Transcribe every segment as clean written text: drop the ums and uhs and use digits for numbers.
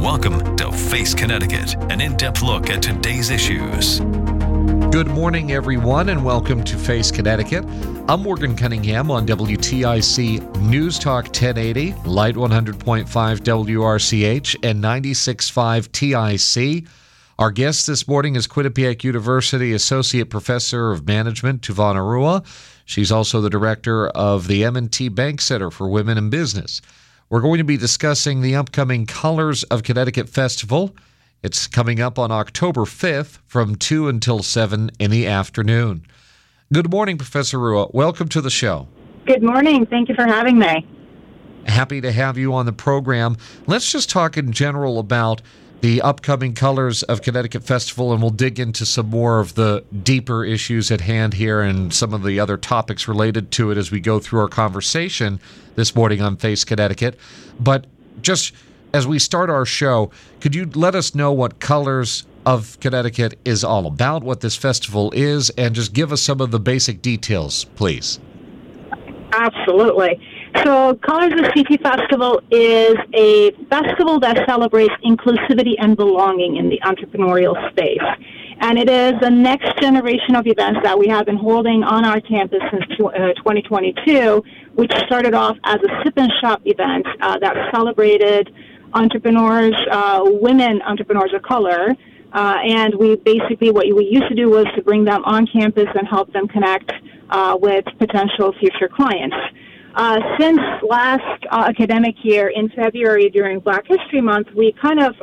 Welcome to Face Connecticut, an in-depth look at today's issues. Good morning, everyone, and welcome to Face Connecticut. I'm Morgan Cunningham on WTIC News Talk 1080, Light 100.5 WRCH, and 96.5 TIC. Our guest this morning is Quinnipiac University Associate Professor of Management, Tuvon Arua. She's also the director of the M&T Bank Center for Women in Business. We're going to be discussing the upcoming Colors of Connecticut Festival. It's coming up on October 5th from 2 until 7 in the afternoon. Good morning, Professor Arua. Welcome to the show. Good morning. Thank you for having me. Happy to have you on the program. Let's just talk in general about the upcoming Colors of Connecticut Festival, and we'll dig into some more of the deeper issues at hand here and some of the other topics related to it as we go through our conversation this morning on Face Connecticut. But just as we start our show, could you let us know what Colors of Connecticut is all about, what this festival is, and just give us some of the basic details, please? Absolutely. So Colors of CT Festival is a festival that celebrates inclusivity and belonging in the entrepreneurial space. And it is the next generation of events that we have been holding on our campus since 2022, which started off as a sip and shop event that celebrated entrepreneurs, women entrepreneurs of color. And we basically, what we used to do was to bring them on campus and help them connect with potential future clients. Since last academic year in February during Black History Month, we kind of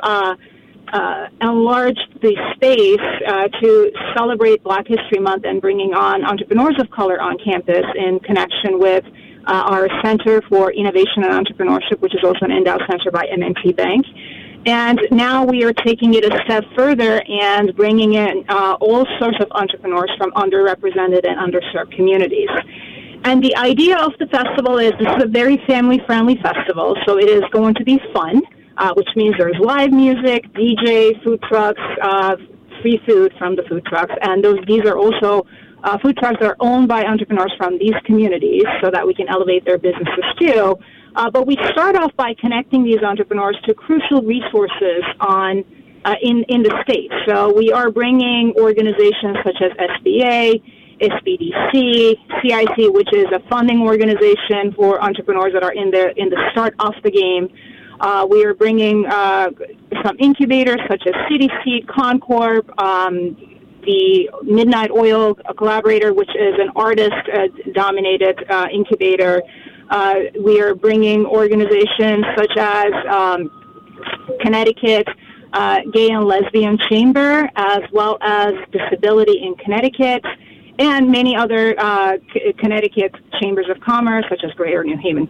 enlarged the space to celebrate Black History Month and bringing on entrepreneurs of color on campus in connection with our Center for Innovation and Entrepreneurship, which is also an endowed center by M&T Bank. And now we are taking it a step further and bringing in all sorts of entrepreneurs from underrepresented and underserved communities. And the idea of the festival is this is a very family-friendly festival, so it is going to be fun, which means there's live music, DJ, food trucks, free food from the food trucks, and these are also food trucks that are owned by entrepreneurs from these communities so that we can elevate their businesses too. But we start off by connecting these entrepreneurs to crucial resources in the state. So we are bringing organizations such as SBA, SBDC, CIC, which is a funding organization for entrepreneurs that are in the start of the game. We are bringing some incubators such as CDC, Concorp, the Midnight Oil Collaborator, which is an artist-dominated incubator. We are bringing organizations such as Connecticut Gay and Lesbian Chamber, as well as Disability in Connecticut, and many other Connecticut chambers of commerce, such as Greater New Haven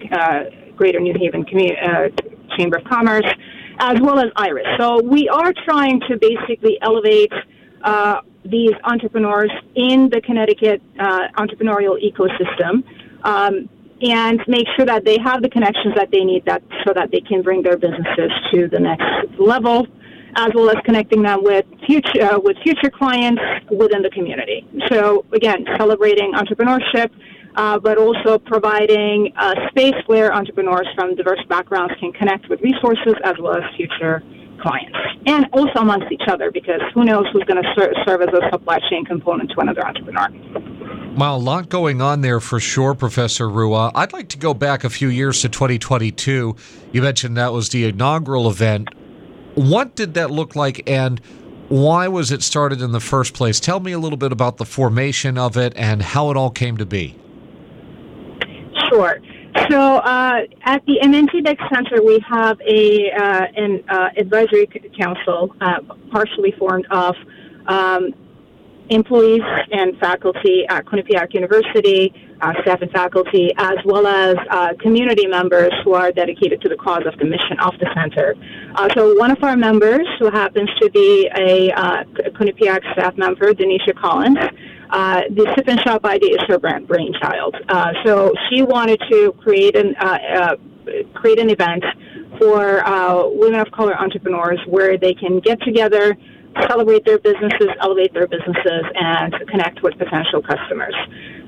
Chamber of Commerce, as well as IRIS. So we are trying to basically elevate these entrepreneurs in the Connecticut entrepreneurial ecosystem and make sure that they have the connections that they need so that they can bring their businesses to the next level, as well as connecting them with future clients within the community. So again, celebrating entrepreneurship, but also providing a space where entrepreneurs from diverse backgrounds can connect with resources as well as future clients, and also amongst each other, because who knows who's going to serve as a supply chain component to another entrepreneur. Well, a lot going on there for sure, Professor Arua. I'd like to go back a few years to 2022. You mentioned that was the inaugural event. What did that look like, and why was it started in the first place? Tell me a little bit about the formation of it and how it all came to be. Sure. So at the M&T Bank Center, we have an advisory council partially formed of employees and faculty at Quinnipiac University, staff and faculty, as well as community members who are dedicated to the cause of the mission of the center. So one of our members, who happens to be a Quinnipiac staff member, Denisha Collins, the Sip and Shop idea is her brainchild. So she wanted to create an event for women of color entrepreneurs where they can get together, celebrate their businesses, elevate their businesses, and connect with potential customers.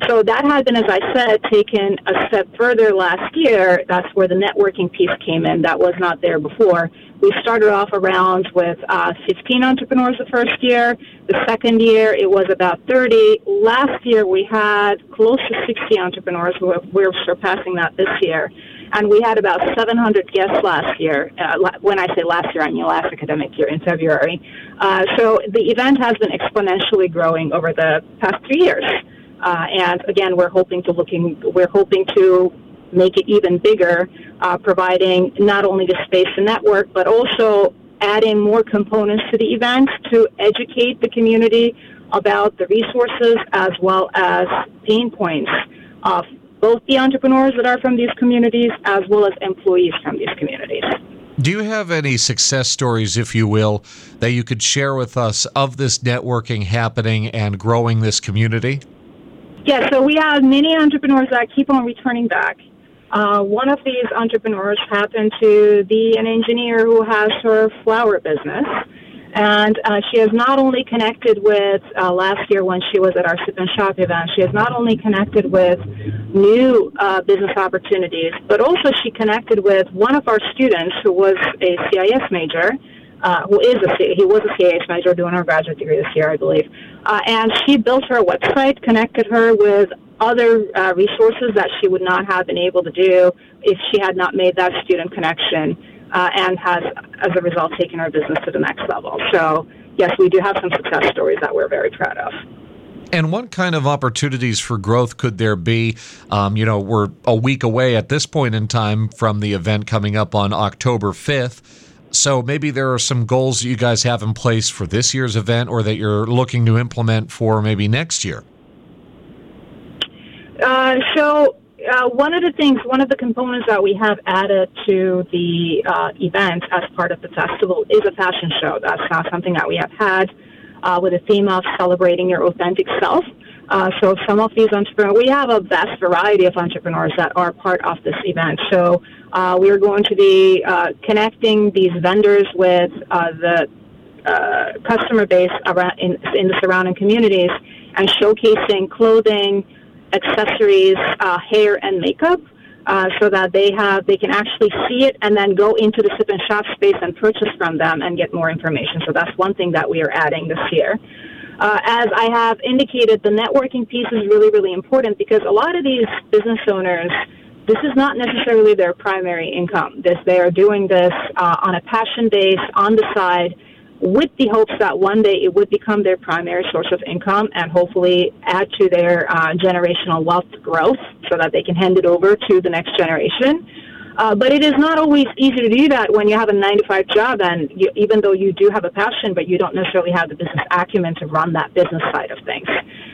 So that had been, as I said, taken a step further last year. That's where the networking piece came in. That was not there before. We started off around with 15 entrepreneurs the first year. The second year, it was about 30. Last year, we had close to 60 entrepreneurs. We're surpassing that this year. And we had about 700 guests last year. When I say last year, I mean last academic year in February. So the event has been exponentially growing over the past 3 years. And again, we're hoping to make it even bigger, providing not only the space to network, but also adding more components to the event to educate the community about the resources as well as pain points of both the entrepreneurs that are from these communities as well as employees from these communities. Do you have any success stories, if you will, that you could share with us of this networking happening and growing this community? Yeah, so we have many entrepreneurs that keep on returning back. One of these entrepreneurs happened to be an engineer who has her flower business. And she has not only connected with, last year when she was at our Sip and Shop event, she has not only connected with new business opportunities, but also she connected with one of our students who was a CIS major, he was a CIS major doing her graduate degree this year, I believe. And she built her a website, connected her with other resources that she would not have been able to do if she had not made that student connection. And has, as a result, taken our business to the next level. So, yes, we do have some success stories that we're very proud of. And what kind of opportunities for growth could there be? We're a week away at this point in time from the event coming up on October 5th. So maybe there are some goals that you guys have in place for this year's event or that you're looking to implement for maybe next year. One of the components that we have added to the event as part of the festival is a fashion show. That's not something that we have had with a theme of celebrating your authentic self. So some of these entrepreneurs, we have a vast variety of entrepreneurs that are part of this event. So we're going to be connecting these vendors with the customer base around in the surrounding communities and showcasing clothing, accessories, hair, and makeup, so that they can actually see it and then go into the Sip and Shop space and purchase from them and get more information. So that's one thing that we are adding this year. As I have indicated, the networking piece is really, really important because a lot of these business owners, this is not necessarily their primary income. They are doing this on a passion base, on the side, with the hopes that one day it would become their primary source of income and hopefully add to their generational wealth growth so that they can hand it over to the next generation. But it is not always easy to do that when you have a 9-to-5 job and even though you do have a passion, but you don't necessarily have the business acumen to run that business side of things.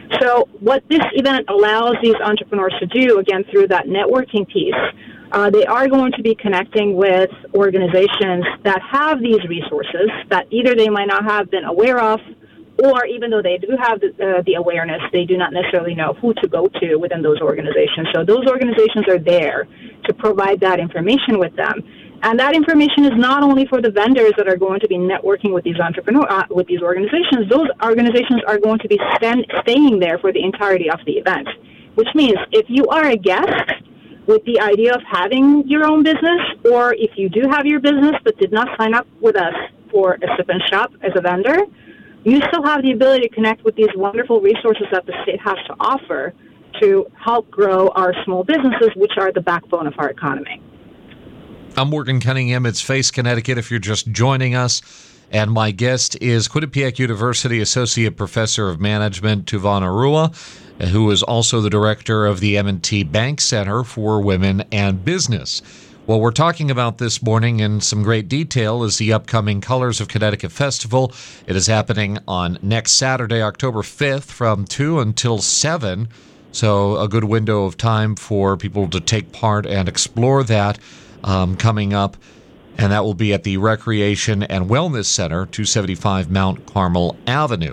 So what this event allows these entrepreneurs to do, again, through that networking piece, they are going to be connecting with organizations that have these resources that either they might not have been aware of, or even though they do have the awareness, they do not necessarily know who to go to within those organizations. So those organizations are there to provide that information with them. And that information is not only for the vendors that are going to be networking with these with these organizations. Those organizations are going to be staying there for the entirety of the event, which means if you are a guest with the idea of having your own business, or if you do have your business but did not sign up with us for a Sip and Shop as a vendor, you still have the ability to connect with these wonderful resources that the state has to offer to help grow our small businesses, which are the backbone of our economy. I'm Morgan Cunningham. It's Face Connecticut if you're just joining us. And my guest is Quinnipiac University Associate Professor of Management, Tuvan Arua, who is also the director of the M&T Bank Center for Women and Business. What we're talking about this morning in some great detail is the upcoming Colors of Connecticut Festival. It is happening on next Saturday, October 5th from 2 until 7. So a good window of time for people to take part and explore that coming up. And that will be at the Recreation and Wellness Center, 275 Mount Carmel Avenue.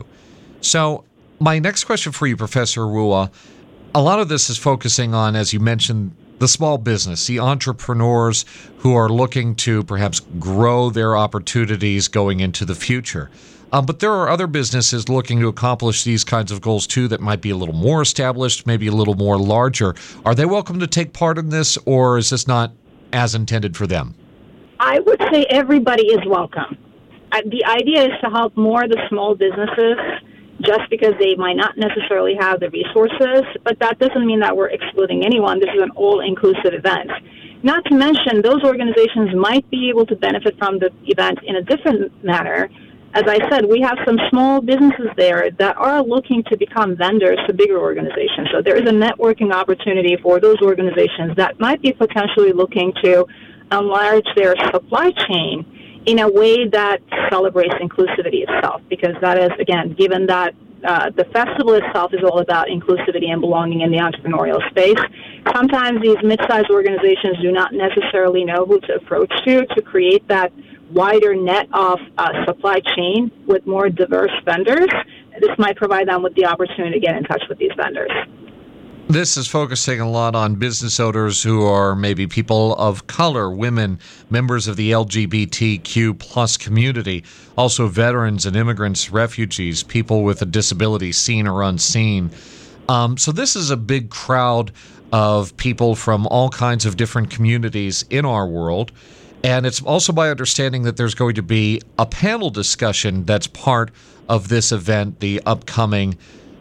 So my next question for you, Professor Arua, a lot of this is focusing on, as you mentioned, the small business, the entrepreneurs who are looking to perhaps grow their opportunities going into the future. But there are other businesses looking to accomplish these kinds of goals too that might be a little more established, maybe a little more larger. Are they welcome to take part in this, or is this not as intended for them? I would say everybody is welcome. The idea is to help more of the small businesses just because they might not necessarily have the resources, but that doesn't mean that we're excluding anyone. This is an all-inclusive event. Not to mention, those organizations might be able to benefit from the event in a different manner. As I said, we have some small businesses there that are looking to become vendors to bigger organizations. So there is a networking opportunity for those organizations that might be potentially looking to enlarge their supply chain in a way that celebrates inclusivity itself, because that is, again, given that the festival itself is all about inclusivity and belonging in the entrepreneurial space, sometimes these mid-sized organizations do not necessarily know who to approach to create that wider net of supply chain with more diverse vendors. This might provide them with the opportunity to get in touch with these vendors. This is focusing a lot on business owners who are maybe people of color, women, members of the LGBTQ plus community, also veterans and immigrants, refugees, people with a disability, seen or unseen. So this is a big crowd of people from all kinds of different communities in our world. And it's also my understanding that there's going to be a panel discussion that's part of this event, the upcoming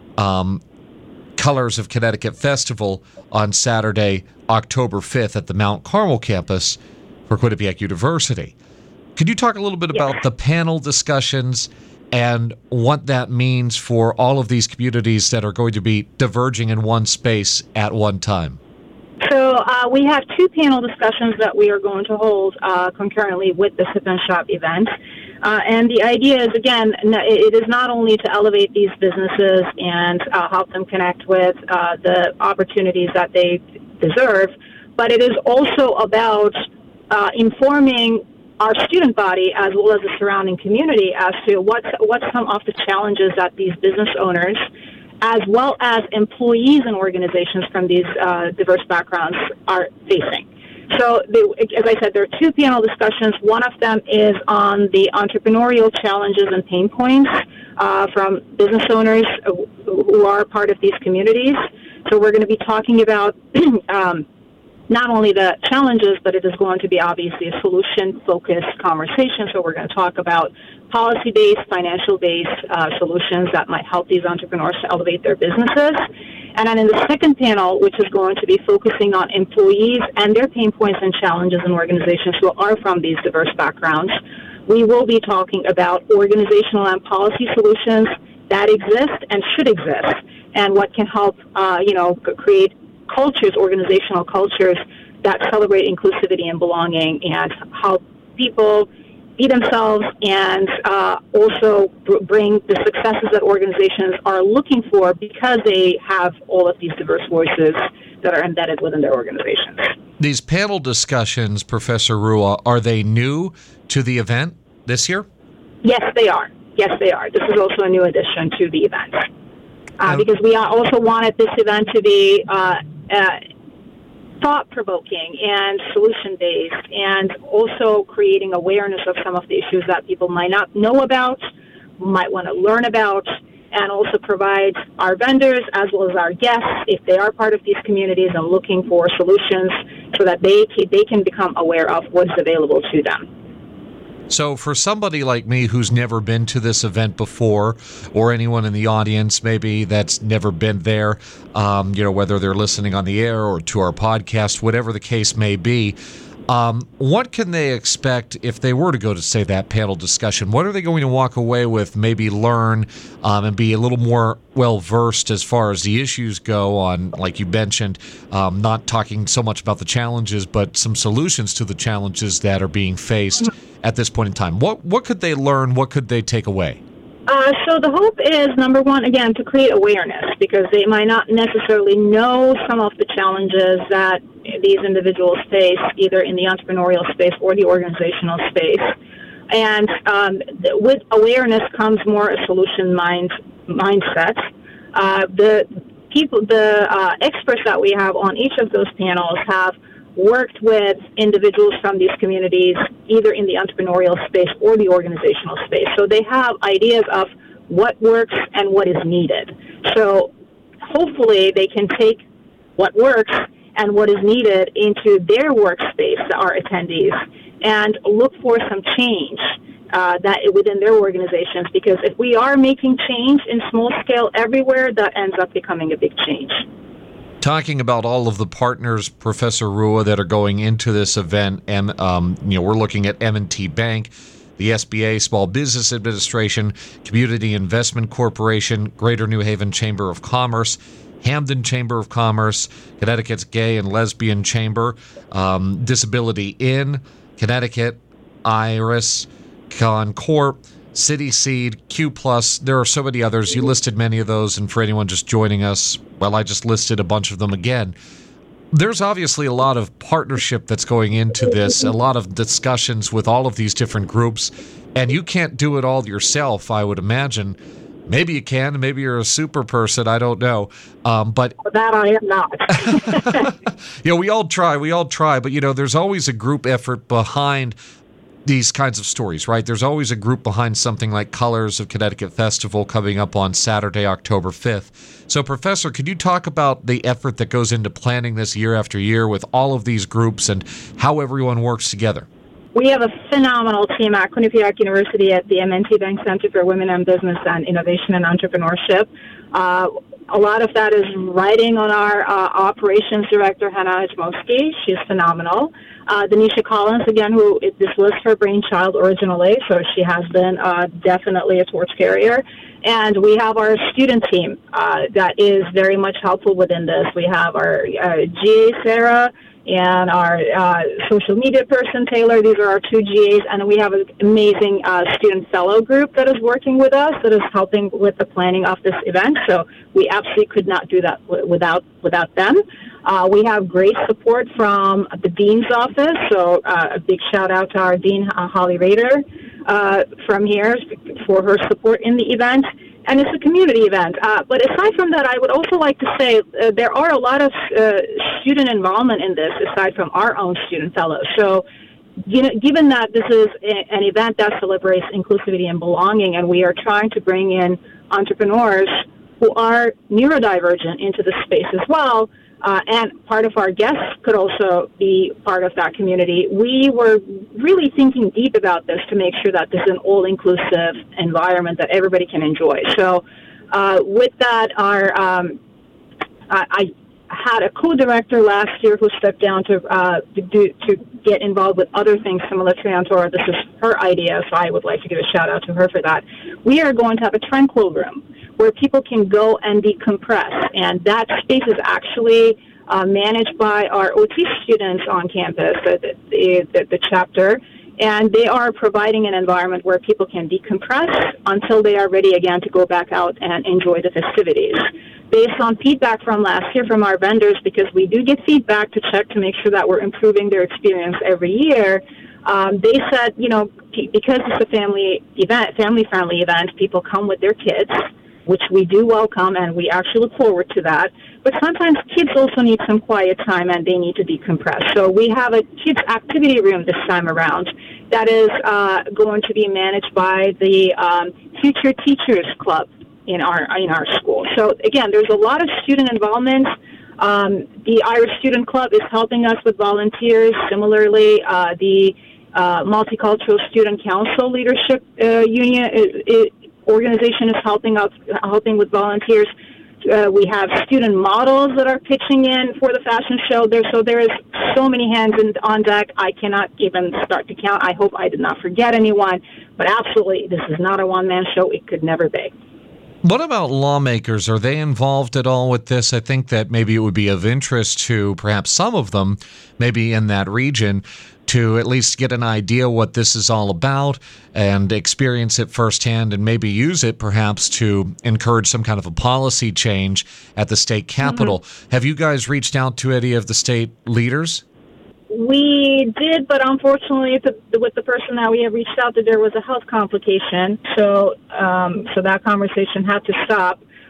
Colors of Connecticut Festival on Saturday, October 5th at the Mount Carmel campus for Quinnipiac University. Could you talk a little bit about the panel discussions and what that means for all of these communities that are going to be diverging in one space at one time? So we have two panel discussions that we are going to hold concurrently with the Sip and Shop event. And the idea is, again, it is not only to elevate these businesses and help them connect with the opportunities that they deserve, but it is also about informing our student body as well as the surrounding community as to what's some of the challenges that these business owners as well as employees and organizations from these diverse backgrounds are facing. So, as I said, there are two panel discussions. One of them is on the entrepreneurial challenges and pain points from business owners who are part of these communities. So we're going to be talking about not only the challenges, but it is going to be obviously a solution-focused conversation. So we're going to talk about policy-based, financial-based solutions that might help these entrepreneurs to elevate their businesses. And then in the second panel, which is going to be focusing on employees and their pain points and challenges in organizations who are from these diverse backgrounds, we will be talking about organizational and policy solutions that exist and should exist, and what can help, create cultures, organizational cultures that celebrate inclusivity and belonging and help people be themselves and also bring the successes that organizations are looking for because they have all of these diverse voices that are embedded within their organizations. These panel discussions, Professor Rua, are they new to the event this year? Yes, they are. Yes, they are. This is also a new addition to the event because we also wanted this event to be thought-provoking and solution-based, and also creating awareness of some of the issues that people might not know about, might want to learn about, and also provide our vendors as well as our guests, if they are part of these communities and looking for solutions, so that they can become aware of what's available to them. So for somebody like me who's never been to this event before, or anyone in the audience maybe that's never been there, whether they're listening on the air or to our podcast, whatever the case may be, what can they expect if they were to go to, say, that panel discussion? What are they going to walk away with, maybe learn, and be a little more well-versed as far as the issues go on, like you mentioned, not talking so much about the challenges, but some solutions to the challenges that are being faced at this point in time? What could they learn? What could they take away? So the hope is, number one, again, to create awareness, because they might not necessarily know some of the challenges that these individuals face, either in the entrepreneurial space or the organizational space. And with awareness comes more a solution mindset. The the experts that we have on each of those panels have worked with individuals from these communities, either in the entrepreneurial space or the organizational space. So they have ideas of what works and what is needed. So hopefully they can take what works and what is needed into their workspace, our attendees, and look for some change that within their organizations, because if we are making change in small scale everywhere, that ends up becoming a big change. Talking about all of the partners, Professor Rua, that are going into this event, and we're looking at M&T Bank, the SBA, Small Business Administration, Community Investment Corporation, Greater New Haven Chamber of Commerce, Hamden Chamber of Commerce, Connecticut's Gay and Lesbian Chamber, Disability In, Connecticut, IRIS, Concorp, City Seed, Q+. There are so many others. You listed many of those, and for anyone just joining us, well, I just listed a bunch of them again. There's obviously a lot of partnership that's going into this, a lot of discussions with all of these different groups, and you can't do it all yourself, I would imagine. Maybe you can. Maybe you're a super person. I don't know. But that I am not. We all try. But, there's always a group effort behind these kinds of stories, right? There's always a group behind something like Colors of Connecticut Festival coming up on Saturday, October 5th. So, Professor, could you talk about the effort that goes into planning this year after year with all of these groups and how everyone works together? We have a phenomenal team at Quinnipiac University at the M&T Bank Center for Women in Business and Innovation and Entrepreneurship. A lot of that is riding on our operations director, Hannah Hajmowski. She's phenomenal. Denisha Collins, again, this was her brainchild originally, so she has been definitely a torch carrier. And we have our student team that is very much helpful within this. We have our GA, Sarah, and our social media person, Taylor. These are our two GAs, and we have an amazing student fellow group that is working with us, that is helping with the planning of this event. So we absolutely could not do that without them. We have great support from the Dean's office, so a big shout out to our Dean, Holly Rader, from here for her support in the event. And it's a community event. But aside from that, I would also like to say there are a lot of student involvement in this, aside from our own student fellows. So, given that this is an event that celebrates inclusivity and belonging, and we are trying to bring in entrepreneurs who are neurodivergent into the space as well, and part of our guests could also be part of that community, we were really thinking deep about this to make sure that this is an all-inclusive environment that everybody can enjoy. So with that, I had a co-director last year who stepped down to get involved with other things similar to Antora. This is her idea, so I would like to give a shout-out to her for that. We are going to have a tranquil room where people can go and decompress. And that space is actually managed by our OT students on campus, the chapter. And they are providing an environment where people can decompress until they are ready again to go back out and enjoy the festivities. Based on feedback from last year from our vendors, because we do get feedback to check to make sure that we're improving their experience every year, they said, because it's a family-friendly event, people come with their kids, which we do welcome, and we actually look forward to that. But sometimes kids also need some quiet time, and they need to decompress. So we have a kids' activity room this time around that is going to be managed by the Future Teachers Club in our school. So, again, there's a lot of student involvement. The Irish Student Club is helping us with volunteers. Similarly, the Multicultural Student Council Leadership Union organization is helping with volunteers. We have student models that are pitching in for the fashion show. There is so many hands on deck. I cannot even start to count. I hope I did not forget anyone. But absolutely, this is not a one-man show. It could never be. What about lawmakers? Are they involved at all with this? I think that maybe it would be of interest to perhaps some of them, maybe in that region, to at least get an idea what this is all about and experience it firsthand and maybe use it perhaps to encourage some kind of a policy change at the state capitol. Mm-hmm. Have you guys reached out to any of the state leaders? We did, but unfortunately, with the person that we have reached out to, there was a health complication, so that conversation had to stop.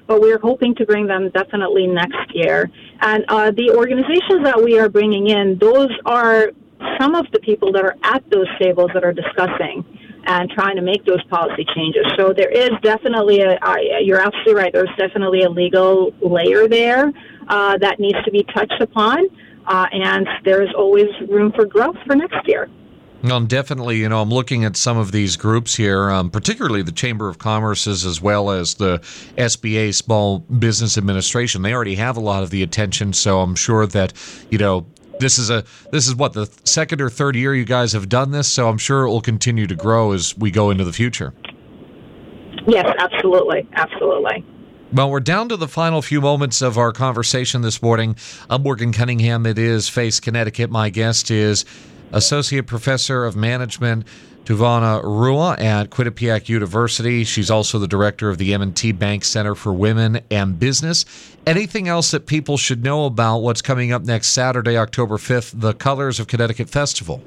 but we're hoping to bring them definitely next year. And the organizations that we are bringing in, those are some of the people that are at those tables that are discussing and trying to make those policy changes. So there is definitely you're absolutely right, there's definitely a legal layer there that needs to be touched upon, and there's always room for growth for next year. Definitely, I'm looking at some of these groups here, particularly the Chamber of Commerce's as well as the SBA Small Business Administration. They already have a lot of the attention, so I'm sure that, this is what, the second or third year you guys have done this, so I'm sure it will continue to grow as we go into the future. Yes, absolutely. Absolutely. Well, we're down to the final few moments of our conversation this morning. I'm Morgan Cunningham. It is Face Connecticut. My guest is Associate Professor of Management Tuvana Rua at Quinnipiac University. She's also the director of the M&T Bank Center for Women and Business. Anything else that people should know about what's coming up next Saturday, October 5th, the Colors of Connecticut Festival?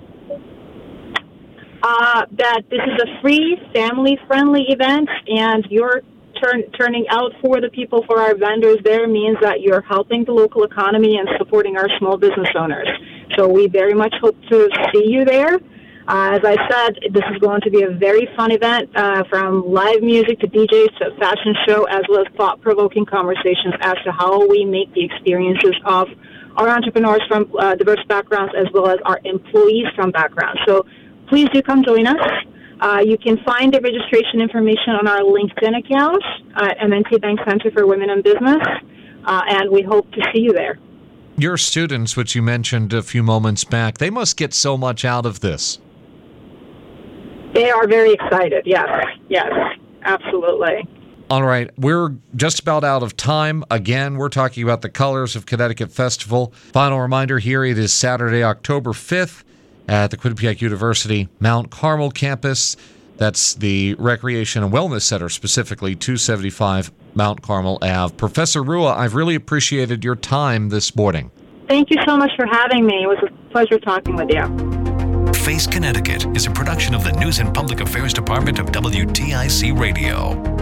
That this is a free, family-friendly event, and you're turning out for the people, for our vendors there, means that you're helping the local economy and supporting our small business owners. So we very much hope to see you there. As I said, this is going to be a very fun event, from live music to DJs to a fashion show, as well as thought-provoking conversations as to how we make the experiences of our entrepreneurs from diverse backgrounds as well as our employees from backgrounds. So please do come join us. You can find the registration information on our LinkedIn account at M&T Bank Center for Women in Business, and we hope to see you there. Your students, which you mentioned a few moments back, they must get so much out of this. They are very excited, yes, absolutely. All right, we're just about out of time. Again, we're talking about the Colors of Connecticut Festival. Final reminder here, it is Saturday, October 5th at the Quinnipiac University Mount Carmel campus. That's the Recreation and Wellness Center, specifically 275 Mount Carmel Ave. Professor Rua, I've really appreciated your time this morning. Thank you so much for having me. It was a pleasure talking with you. Face Connecticut is a production of the News and Public Affairs Department of WTIC Radio.